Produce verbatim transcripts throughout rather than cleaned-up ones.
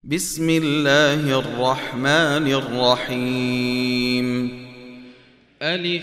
بسم الله الرحمن الرحيم. ألف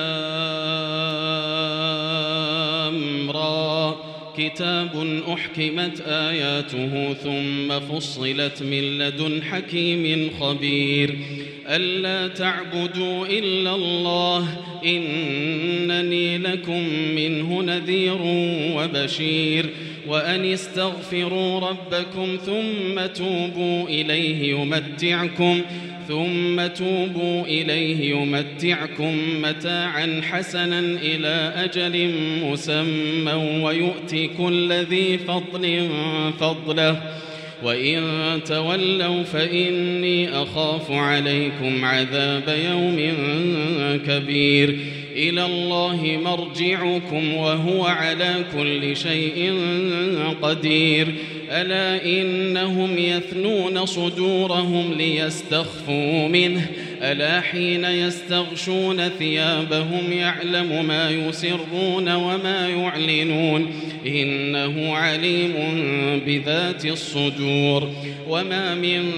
لام را كتاب أحكمت آياته ثم فصلت من لدن حكيم خبير ألا تعبدوا إلا الله إنني لكم منه نذير وبشير وأن استغفروا ربكم ثم توبوا إليه يمتعكم ثم توبوا إليه يمتعكم متاعا حسنا إلى أجل مسمى ويؤتي كل ذي فضل فضله وإن تولوا فإني أخاف عليكم عذاب يوم كبير إلى الله مرجعكم وهو على كل شيء قدير ألا إنهم يثنون صدورهم ليستخفوا منه ألا حين يستغشون ثيابهم يعلم ما يسرون وما يعلنون إنه عليم بذات الصدور وما من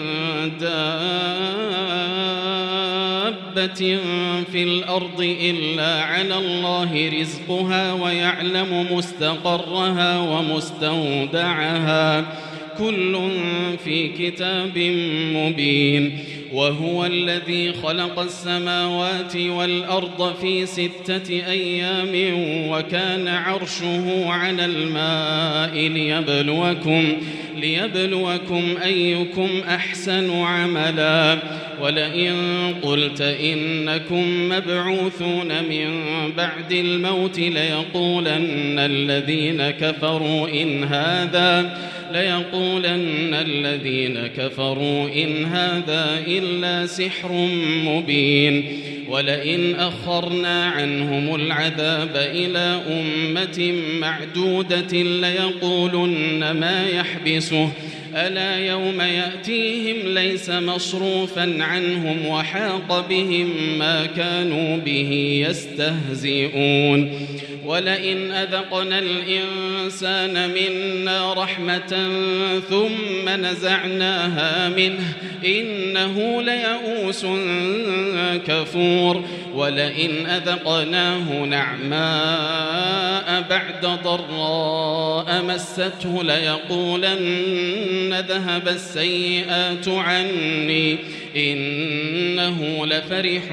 دابة في الأرض إلا على الله رزقها ويعلم مستقرها ومستودعها كل في كتاب مبين وهو الذي خلق السماوات والأرض في ستة أيام وكان عرشه على الماء ليبلوكم, ليبلوكم أيكم أحسن عملا ولئن قلت إنكم مبعوثون من بعد الموت ليقولن الذين كفروا إن هذا ليقولن الذين كفروا إن هذا إلا سحر مبين ولئن أخرنا عنهم العذاب إلى أمة معدودة ليقولن ما يحبسه ألا يوم يأتيهم ليس مصروفا عنهم وحاق بهم ما كانوا به يستهزئون ولئن أذقنا الإنسان منا رحمة ثم نزعناها منه إنه ليئوس كفور ولئن أذقناه نعماء بعد ضراء مسته ليقولن ذهب السيئات عني إنه لفرح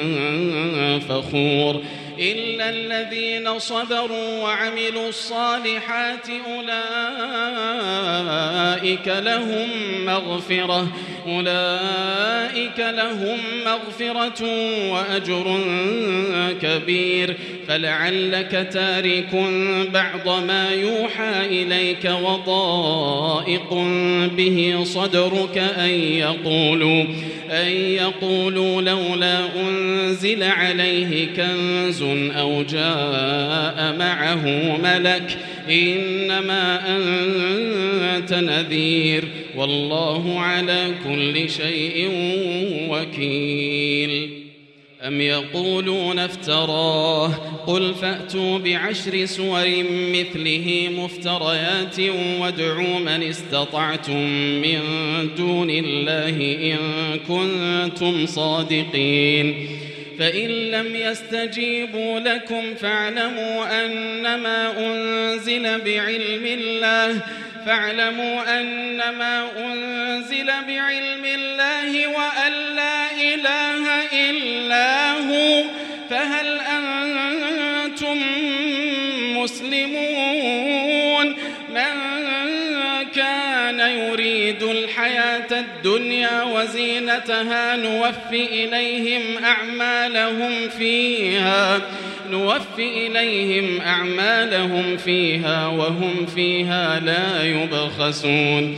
فخور إلا الذين صبروا وعملوا الصالحات أولئك لهم مغفرة أولئك لهم مغفرة وأجر كبير فلعلك تارك بعض ما يوحى إليك وضائق به صدرك أن يقولوا أن يقولوا لولا أنزل عليه كنز أو جاء معه ملك إنما أنت نذير والله على كل شيء وكيل أم يقولون افتراه قل فأتوا بعشر سور مثله مفتريات وادعوا من استطعتم من دون الله إن كنتم صادقين فإن لم يستجيبوا لكم فاعلموا أنما أنزل بعلم الله فاعلموا أنما أنزل بعلم الله وأن لا إله إلا هو فهل أنتم مسلمون من كان يريد الحياة الدنيا وزينتها نوفي إليهم أعمالهم فيها نوفي إليهم أعمالهم فيها وهم فيها لا يبخسون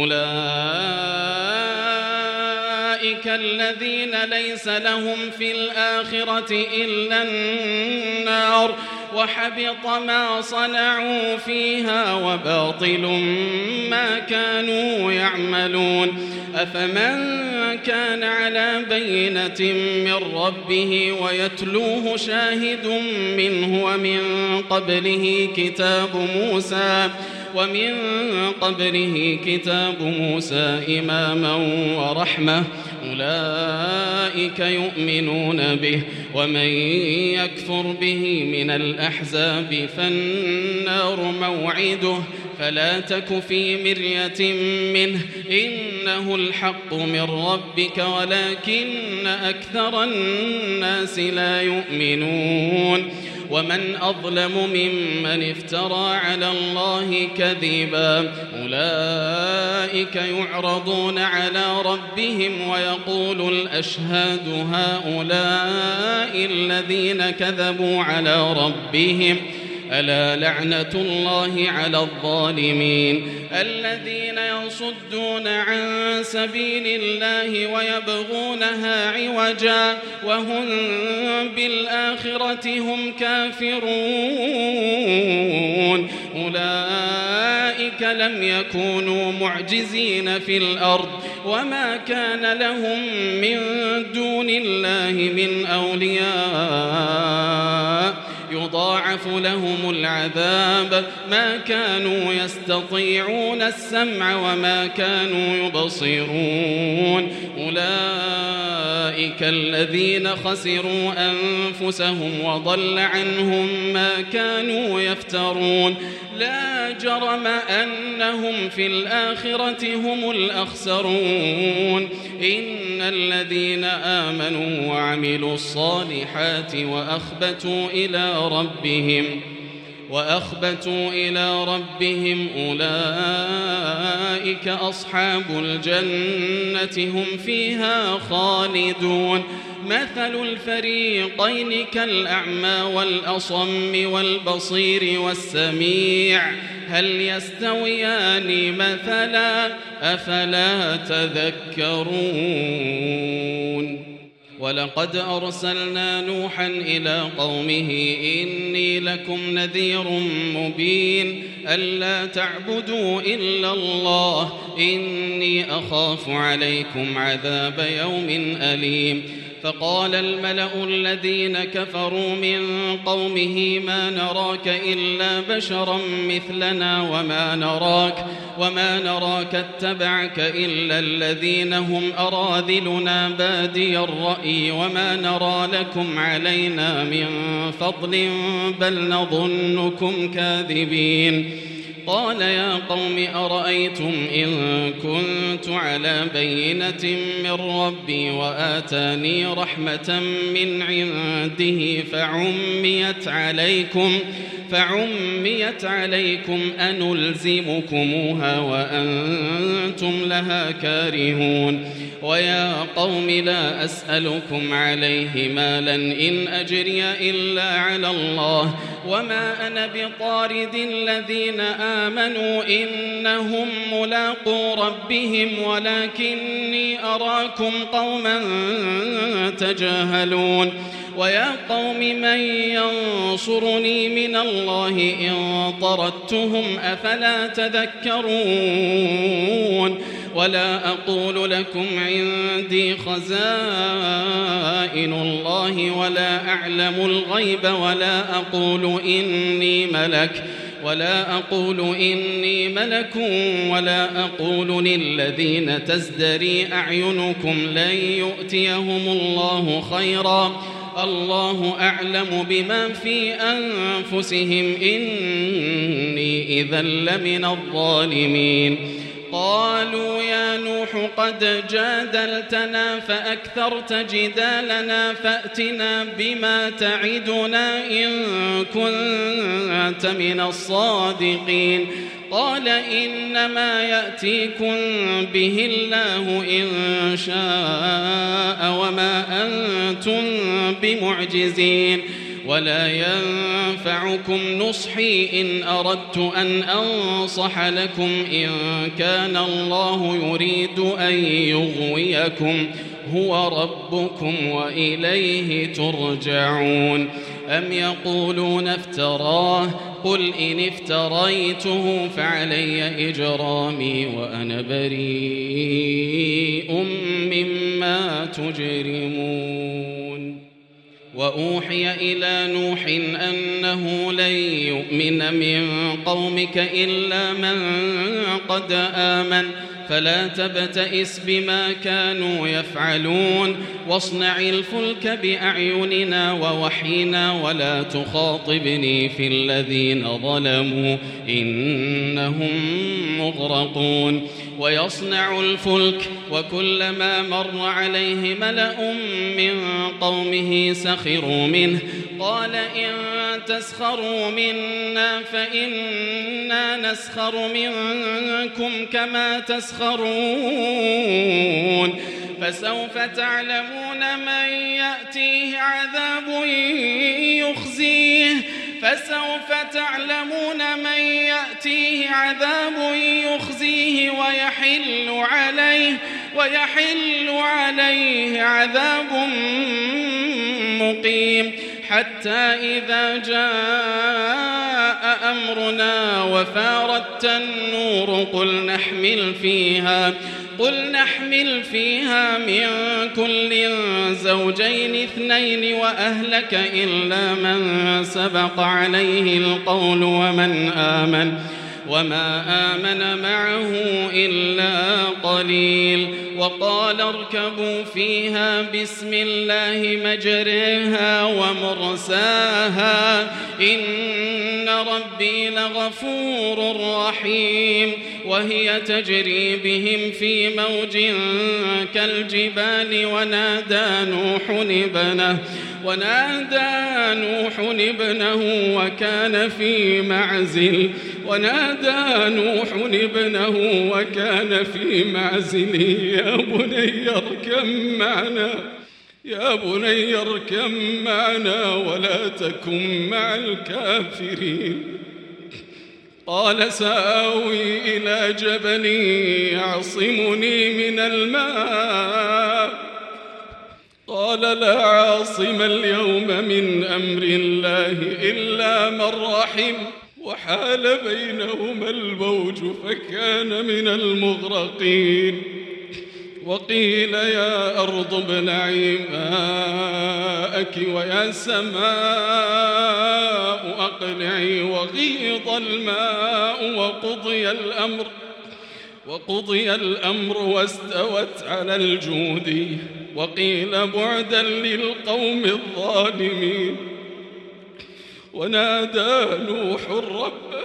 أولئك الذين ليس لهم في الآخرة إلا النار وحبط ما صنعوا فيها وباطل ما كانوا يعملون أفمن كان على بينة من ربه ويتلوه شاهد منه ومن قبله كتاب موسى ومن قبله كتاب موسى إماما ورحمة أولئك يؤمنون به ومن يكفر به من الأحزاب فالنار موعده فلا تك في مرية منه إنه الحق من ربك ولكن أكثر الناس لا يؤمنون ومن أظلم ممن افترى على الله كذبا أولئك يعرضون على ربهم ويقول الأشهاد هؤلاء الذين كذبوا على ربهم ألا لعنة الله على الظالمين الذين يصدون عن سبيل الله ويبغونها عوجا وهم بالآخرة هم كافرون أولئك لم يكونوا معجزين في الأرض وما كان لهم من دون الله من أولياء يضاعف لهم العذاب ما كانوا يستطيعون السمع وما كانوا يبصرون أولئك الذين خسروا أنفسهم وضل عنهم ما كانوا يفترون لا جرم أنهم في الآخرة هم الأخسرون إن الذين آمنوا وعملوا الصالحات وأخبتوا إلى ربهم وأخبتوا إلى ربهم أولئك أصحاب الجنة هم فيها خالدون مثل الفريقين كالأعمى والأصم والبصير والسميع هل يستويان مثلا أفلا تذكرون ولقد أرسلنا نوحا إلى قومه إني لكم نذير مبين ألا تعبدوا إلا الله إني أخاف عليكم عذاب يوم أليم فقال الملأ الذين كفروا من قومه ما نراك إلا بشرا مثلنا وما نراك وما نراك اتبعك إلا الذين هم أراذلنا بادي الرأي وما نرى لكم علينا من فضل بل نظنكم كاذبين قال يا قوم أرأيتم إن كنت على بينة من ربي وآتاني رحمة من عنده فعميت عليكم فعميت عليكم أنلزمكموها وأنتم لها كارهون ويا قوم لا أسألكم عليه مالا إن أجري إلا على الله وما أنا بطارد الذين آمنوا إنهم ملاقو ربهم ولكني أراكم قوما تجاهلون ويا قوم من ينصرني من الله إن طردتهم أفلا تذكرون ولا أقول لكم عندي خزائن الله ولا أعلم الغيب ولا أقول إني ملك ولا أقول إني ملك ولا أقول للذين تزدري أعينكم لن يؤتيهم الله خيرا الله أعلم بما في أنفسهم إني إذا لمن الظالمين قالوا يا نوح قد جادلتنا فأكثرت جدالنا فأتنا بما تعدنا إن كنت من الصادقين قال إنما يأتيكم به الله إن شاء وما أنتم بمعجزين ولا ينفعكم نصحي إن أردت أن أنصح لكم إن كان الله يريد أن يغويكم هو ربكم وإليه ترجعون أم يقولون افتراه قل إن افتريته فعلي إجرامي وأنا بريء مما تجرمون وأوحي إلى نوح أنه لن يؤمن من قومك إلا من قد آمن فلا تبتئس بما كانوا يفعلون واصنع الفلك بأعيننا ووحينا ولا تخاطبني في الذين ظلموا إنهم مغرقون ويصنع الفلك وكلما مر عليه ملأ من قومه سخروا منه قال إن تسخروا منا فإنا نسخر منكم كما تسخرون فسوف تعلمون من يأتيه عذاب يخزيه فسوف تعلمون من يأتيه عذاب يخزيه ويحل عليه ويحل عليه عذاب مقيم حتى إذا جاء أمرنا وفارت النور قل نحمل فيها قل نحمل فيها من كل زوجين اثنين وأهلك إلا من سبق عليه القول ومن آمن وما آمن معه إلا قليل وقال اركبوا فيها بسم الله مجريها ومرساها إن ربي لغفور رحيم وهي تجري بهم في موج كالجبال ونادى نوح ابنه ونادى نوح ابنه وكان في معزل ونادى نوح ابنه وكان في معزل يا بني اركب معنا يا بني اركب معنا ولا تكن مع الكافرين قال سآوي إلى جبل يعصمني من الماء قال لا عاصم اليوم من أمر الله إلا من رحم وحال بينهما الموج فكان من المغرقين وقيل يا أرض ابلعي ماءك ويا سماء أقلعي وغيض الماء وقضي الأمر وقضي الأمر واستوت على الجود وقيل بعدا للقوم الظالمين ونادى نوح ربه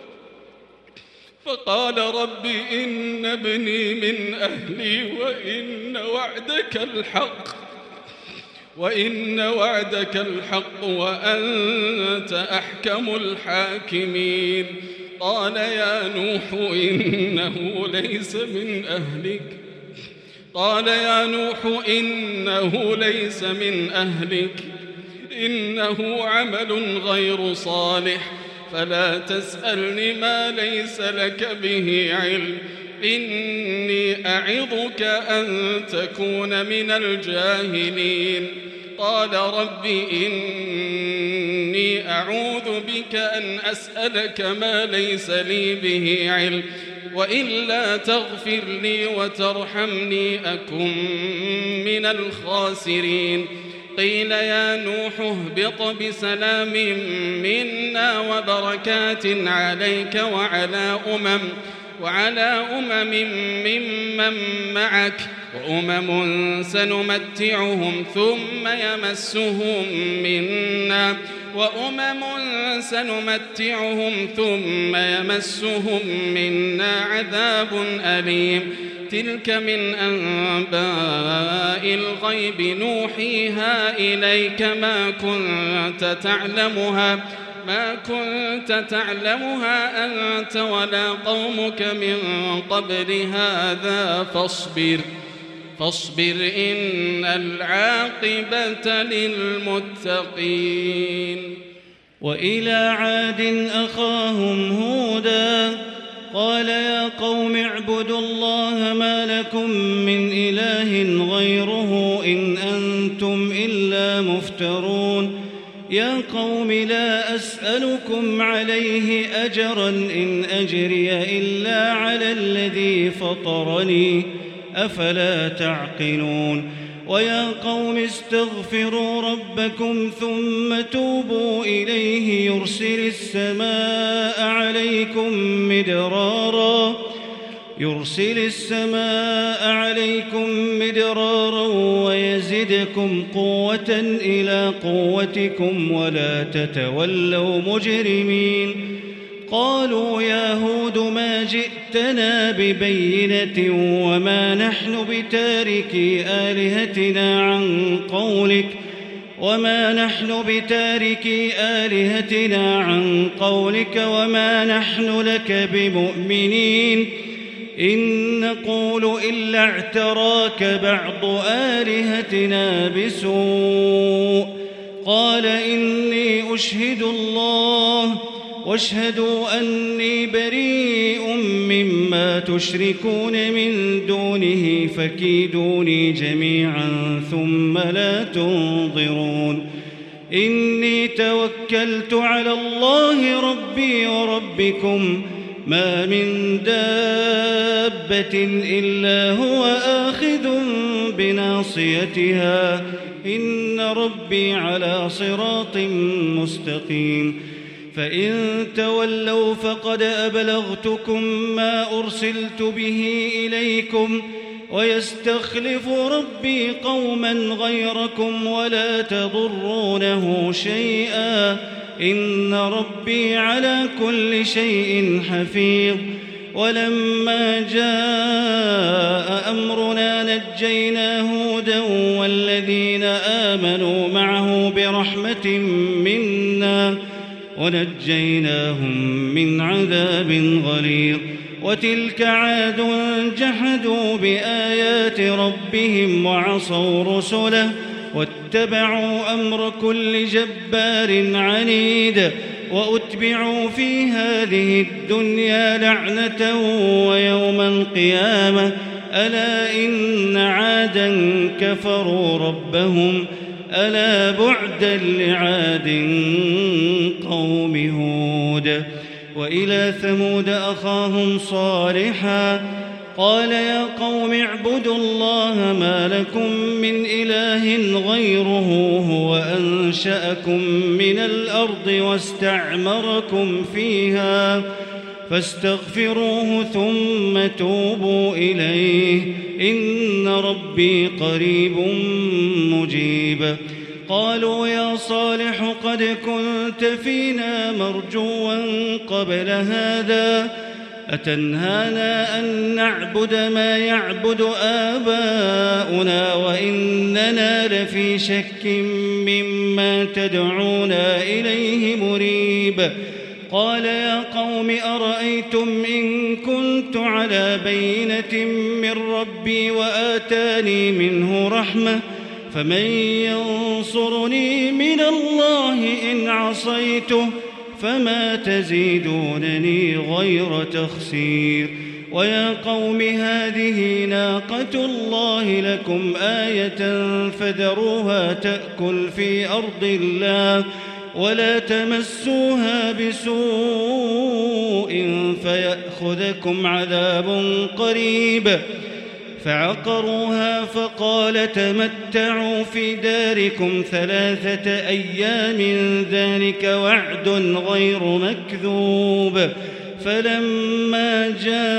فقال رب إن ابني من أهلي وإن وعدك الحق وإن وعدك الحق وأنت أحكم الحاكمين قال يا نوح إنه ليس من أهلك قال يا نوح إنه ليس من أهلك إنه عمل غير صالح فلا تسألني ما ليس لك به علم إني أعظك أن تكون من الجاهلين قال رب إني أعوذ بك أن أسألك ما ليس لي به علم وإلا تغفر لي وترحمني أكن من الخاسرين قيل يا نوح اهبط بسلام منا وبركات عليك وعلى أمم وعلى أمم ممن معك وأمم سنمتعهم ثم يمسهم منا وأمم سنمتعهم ثم يمسهم منا عذاب أليم تلك من أنباء الغيب نوحيها إليك ما كنت تعلمها ما كنت تعلمها أنت ولا قومك من قبل هذا فاصبر فاصبر إن العاقبة للمتقين وإلى عاد أخاهم هودا قال يا قوم اعبدوا الله ما لكم من إله غيره إن أنتم إلا مفترون يا قوم لا أسألكم عليه أجرا إن أجري إلا على الذي فطرني أفلا تعقلون ويا قوم استغفروا ربكم ثم توبوا إليه يرسل السماء عليكم مدرارا يرسل السماء عليكم مدرارا ويزدكم قوة إلى قوتكم ولا تتولوا مجرمين قالوا يا هود ما جئتنا ببينة وما نحن بتاركي آلهتنا عن قولك وما نحن بتاركي آلهتنا عن قولك وما نحن لك بمؤمنين إن نقول إلا اعتراك بعض آلهتنا بسوء قال إني أشهد الله واشهدوا أني بريء مما تشركون من دونه فكيدوني جميعا ثم لا تنظرون إني توكلت على الله ربي وربكم ما من دابة إلا هو آخذ بناصيتها إن ربي على صراط مستقيم فإن تولوا فقد أبلغتكم ما أرسلت به إليكم ويستخلف ربي قوما غيركم ولا تضرونه شيئا إن ربي على كل شيء حفيظ ولما جاء أمرنا نجينا هودا والذين آمنوا معه برحمة منا ونجيناهم من عذاب غليظ وتلك عاد جحدوا بآيات ربهم وعصوا رسله واتبعوا أمر كل جبار عنيد وأتبعوا في هذه الدنيا لعنة ويوم القيامة ألا إن عادا كفروا ربهم ألا بعدا لعاد قوم هود وإلى ثمود أخاهم صالحا قال يا قوم اعبدوا الله ما لكم من إله غيره هو أنشأكم من الأرض واستعمركم فيها فاستغفروه ثم توبوا إليه إن ربي قريب مجيب قالوا يا صالح قد كنت فينا مرجوا قبل هذا أتنهانا أن نعبد ما يعبد آباؤنا وإننا لفي شك مما تدعونا إليه مريب قال يا قوم أرأيتم إن كنت على بينة من ربي وآتاني منه رحمة فمن ينصرني من الله إن عصيته فما تزيدونني غير تخسير ويا قوم هذه ناقة الله لكم آية فذروها تأكل في أرض الله ولا تمسوها بسوء فيأخذكم عذاب قريب فعقروها فقال تمتعوا في داركم ثلاثة أيام ذلك وعد غير مكذوب فلما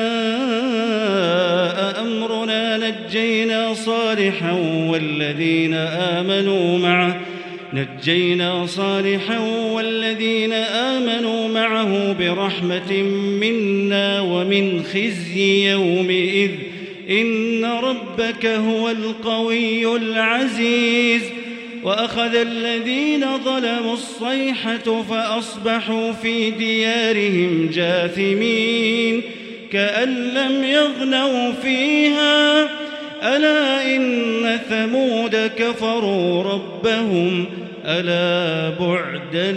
جاء أمرنا نجينا صالحا والذين آمنوا معه نجينا صالحا والذين آمنوا معه برحمة منا ومن خزي يومئذ إن ربك هو القوي العزيز وأخذ الذين ظلموا الصيحة فأصبحوا في ديارهم جاثمين كأن لم يغنوا فيها ألا إن ثمود كفروا ربهم ألا بعدا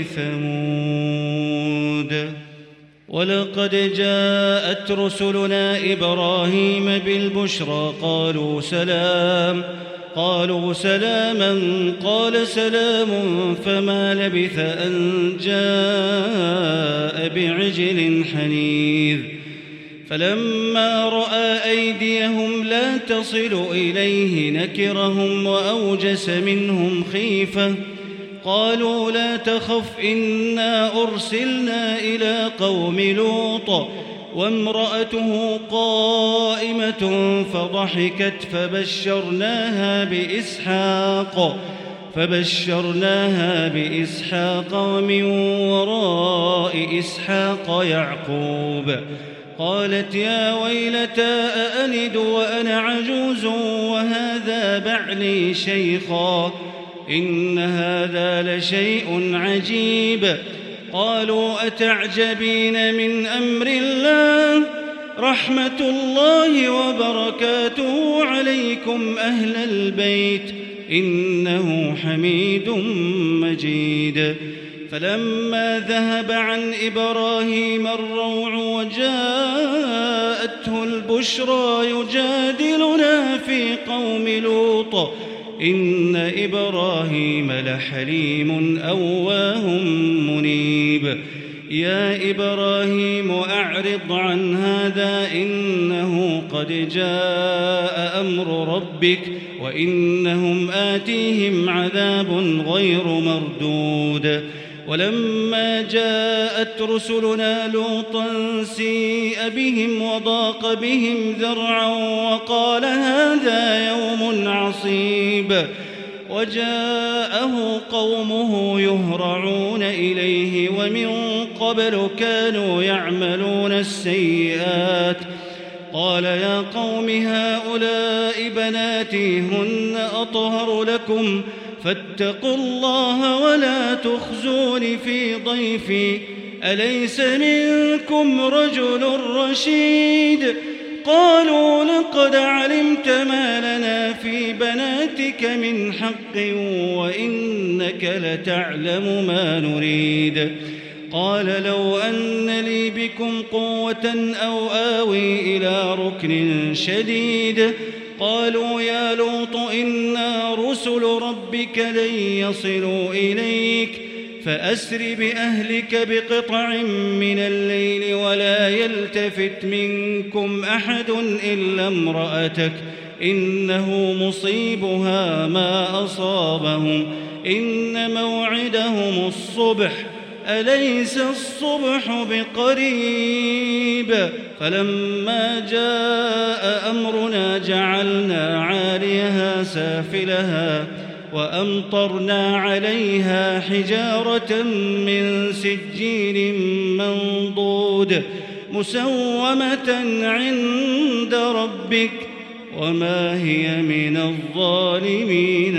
لثمود ولقد جاءت رسلنا إبراهيم بالبشرى قالوا سلام قالوا سلاما قال سلام فما لبث أن جاء بعجل حنيذ فلما رأى أيديهم لا تصل إليه نكرهم وأوجس منهم خيفة قالوا لا تخف إنا أرسلنا إلى قوم لوط وامرأته قائمة فضحكت فبشرناها بإسحاق فبشرناها بإسحاق ومن وراء إسحاق يعقوب قالت يا ويلتى أألد وأنا عجوز وهذا بعلي شيخا إن هذا لشيء عجيب قالوا أتعجبين من أمر الله رحمة الله وبركاته عليكم أهل البيت إنه حميد مجيد فلما ذهب عن إبراهيم الروع وجاءته البشرى يجادلنا في قوم لوط إن إبراهيم لحليم أواه منيب يا إبراهيم أعرض عن هذا إنه قد جاء أمر ربك وإنهم آتيهم عذاب غير مردود ولما جاءت رسلنا لوطا سيء بهم وضاق بهم ذرعا وقال هذا يوم عصيب وجاءه قومه يهرعون إليه ومن قبل كانوا يعملون السيئات قال يا قوم هؤلاء بناتي هن أطهر لكم فاتقوا الله ولا تخزون في ضيفي أليس منكم رجل رشيد قالوا لقد علمت ما لنا في بناتك من حق وإنك لتعلم ما نريد قال لو أن لي بكم قوة أو آوي إلى ركن شديد قالوا يا لوط إنا رسل ربك لن يصلوا إليك فأسر بأهلك بقطع من الليل ولا يلتفت منكم أحد إلا امرأتك إنه مصيبها ما أصابهم إن موعدهم الصبح أليس الصبح بقريب فلما جاء أمرنا جعلنا عاليها سافلها وأمطرنا عليها حجارة من سجيل منضود مسومة عند ربك وما هي من الظالمين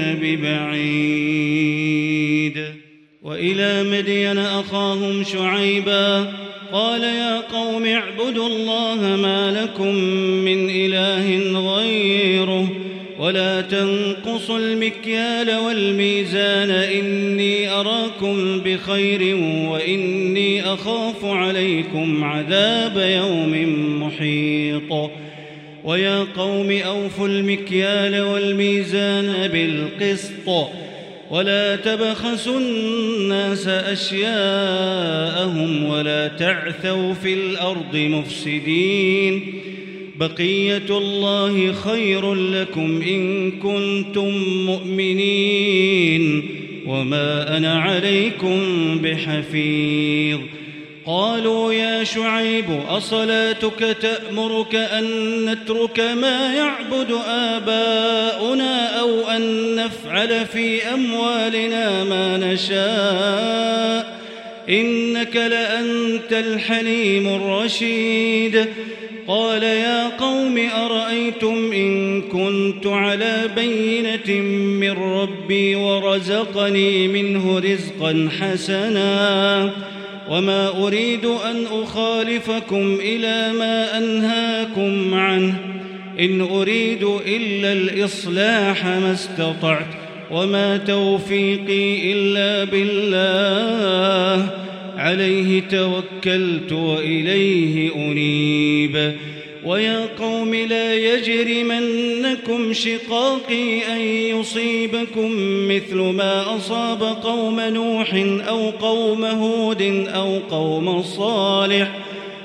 ببعيد وإلى مدين أخاهم شعيبا قال يا قوم اعبدوا الله ما لكم من إله غيره ولا تنقصوا المكيال والميزان إني أراكم بخير وإني أخاف عليكم عذاب يوم محيط ويا قوم أوفوا المكيال والميزان بالقسط ولا تبخسوا الناس أشياءهم ولا تعثوا في الأرض مفسدين بقية الله خير لكم إن كنتم مؤمنين وما أنا عليكم بحفيظ قالوا يا شعيب أصلاتك تأمرك أن نترك ما يعبد آباؤنا أو أن نفعل في أموالنا ما نشاء إنك لأنت الحليم الرشيد قال يا قوم أرأيتم إن كنت على بينة من ربي ورزقني منه رزقا حسنا وما أريد أن أخالفكم إلى ما أنهاكم عنه إن أريد إلا الإصلاح ما استطعت وما توفيقي إلا بالله عليه توكلت وإليه أنيب ويا قوم لا يجرمنكم شقاقي أن يصيبكم مثل ما أصاب قوم نوح أو قوم هود أو قوم صالح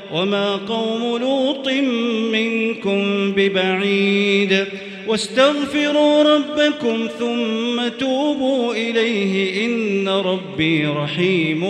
وما قوم لوط منكم ببعيد واستغفروا ربكم ثم توبوا إليه إن ربي رحيم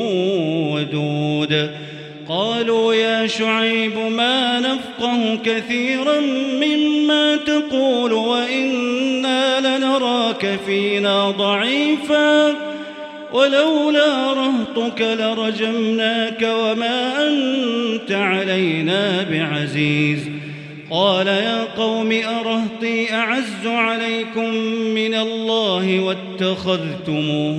ودود قالوا يا شعيب ما نفقه كثيرا مما تقول وإنا لنراك فينا ضعيفا ولولا رهطك لرجمناك وما أنت علينا بعزيز قال يا قوم أرهطي أعز عليكم من الله واتخذتموه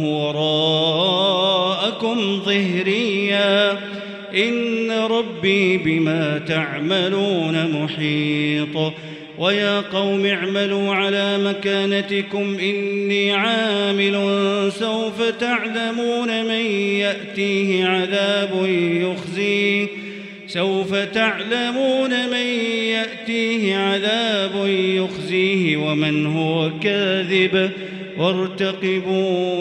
وراءكم ظهريا إن ربي بما تعملون محيط ويا قوم اعملوا على مكانتكم إني عامل سوف تعلمون من يأتيه عذاب يخزيه سوف تعلمون من يأتيه عذاب يخزيه ومن هو كاذب وارتقبوا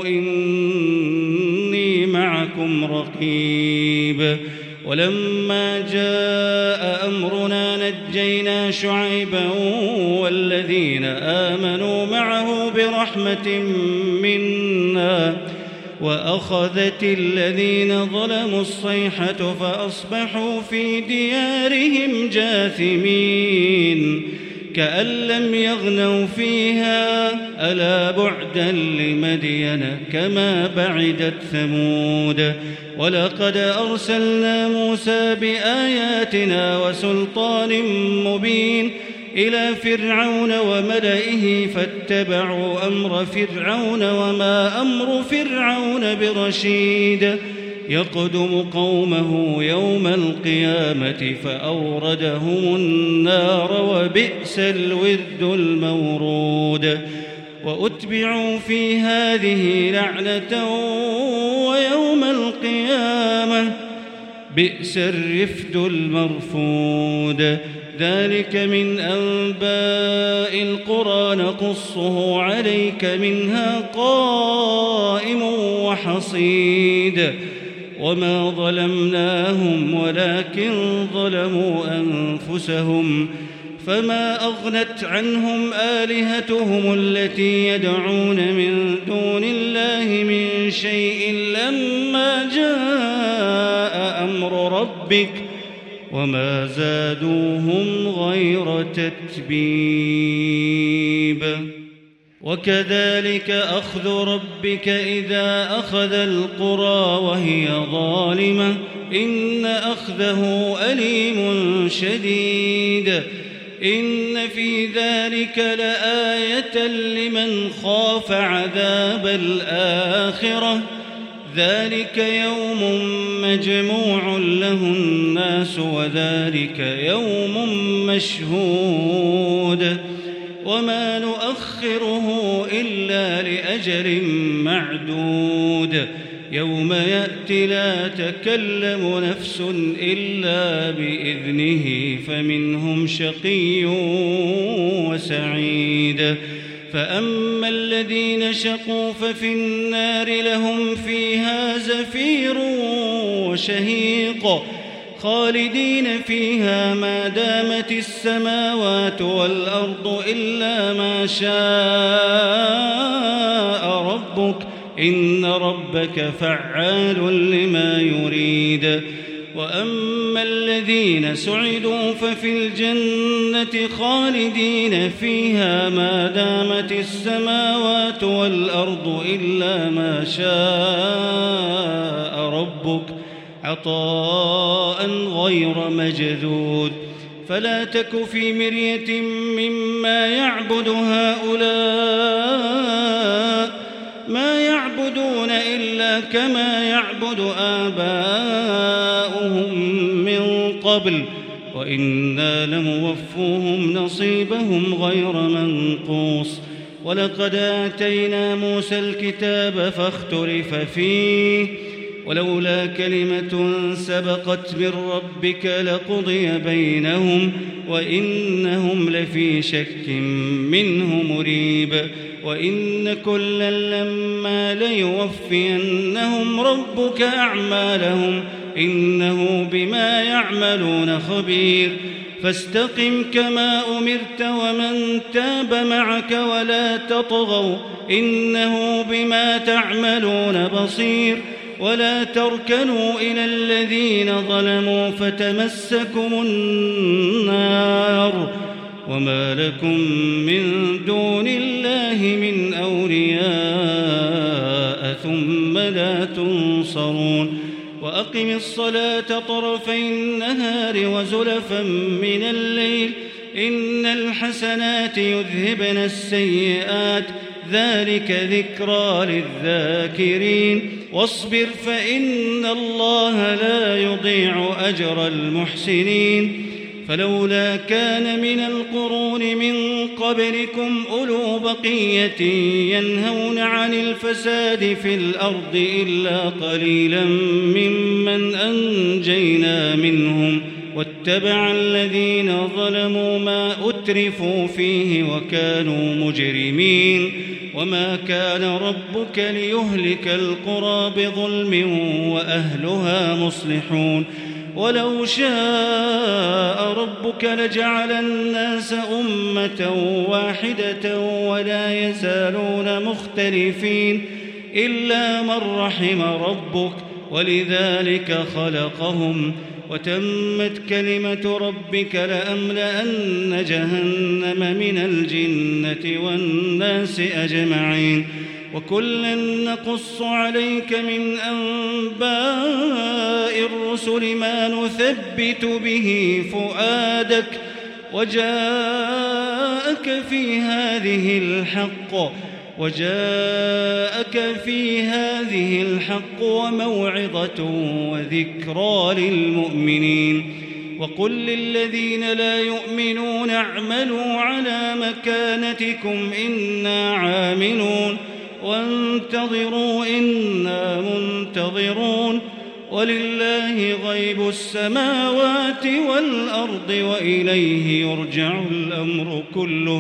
إني معكم رقيب ولما جاء أمرنا نجينا شعيبا والذين آمنوا معه برحمة منا وأخذت الذين ظلموا الصيحة فأصبحوا في ديارهم جاثمين كأن لم يغنوا فيها ألا بعدا لمدين كما بعدت ثمود ولقد أرسلنا موسى بآياتنا وسلطان مبين إلى فرعون وملئه فاتبعوا أمر فرعون وما أمر فرعون برشيد يقدم قومه يوم القيامة فأوردهم النار وبئس الورد المورود وأتبعوا في هذه لعنة ويوم القيامة بئس الرفد المرفود ذلك من أنباء القرى نقصه عليك منها قائم وحصيد وما ظلمناهم ولكن ظلموا أنفسهم فما أغنت عنهم آلهتهم التي يدعون من دون الله من شيء لما جاء أمر ربك وما زادوهم غير تتبيب وكذلك أخذ ربك إذا أخذ القرى وهي ظالمة إن أخذه أليم شديد إن في ذلك لآية لمن خاف عذاب الآخرة ذلك يوم مجموع له الناس وذلك يوم مشهود وما نؤخره إلا لأجل معدود يوم يأتي لا تكلم نفس إلا بإذنه فمنهم شقي وسعيد فأما الذين شقوا ففي النار لهم فيها زفير وشهيق خالدين فيها ما دامت السماوات والأرض إلا ما شاء ربك إن ربك فعال لما يريد وأما الذين سعدوا ففي الجنة خالدين فيها ما دامت السماوات والأرض إلا ما شاء ربك عطاء غير مجذود فلا تك في مرية مما يعبد هؤلاء ما يعبدون إلا كما يعبد آباؤهم من قبل وإنا لموفوهم نصيبهم غير منقوص ولقد آتينا موسى الكتاب فاختلف فيه ولولا كلمة سبقت من ربك لقضي بينهم وإنهم لفي شك منه مريب وإن كلا لما ليوفينهم ربك أعمالهم إنه بما يعملون خبير فاستقم كما أمرت ومن تاب معك ولا تطغوا إنه بما تعملون بصير ولا تركنوا إلى الذين ظلموا فتمسكم النار وما لكم من دون الله من أولياء ثم لا تنصرون وأقم الصلاة طرفي النهار وزلفا من الليل إن الحسنات يذهبن السيئات ذلك ذكرى للذاكرين واصبر فإن الله لا يضيع أجر المحسنين فلولا كان من القرون من قبلكم أولو بقية ينهون عن الفساد في الأرض إلا قليلا ممن أنجينا منهم واتبع الذين ظلموا ما أترفوا فيه وكانوا مجرمين وما كان ربك ليهلك القرى بظلم وأهلها مصلحون ولو شاء ربك لجعل الناس أمة واحدة ولا يزالون مختلفين إلا من رحم ربك ولذلك خلقهم وتمت كلمة ربك لأملأن جهنم من الجنة والناس أجمعين وكلا نقص عليك من أنباء الرسل ما نثبت به فؤادك وجاءك في هذه الحق وجاءك في هذه الحق وموعظة وذكرى للمؤمنين وقل للذين لا يؤمنون اعملوا على مكانتكم إنا عاملون وانتظروا إنا منتظرون ولله غيب السماوات والأرض وإليه يرجع الأمر كله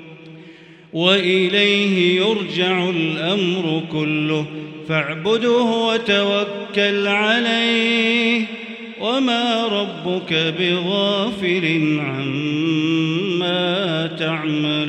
وإليه يرجع الأمر كله فاعبده وتوكل عليه وما ربك بغافل عما تعمل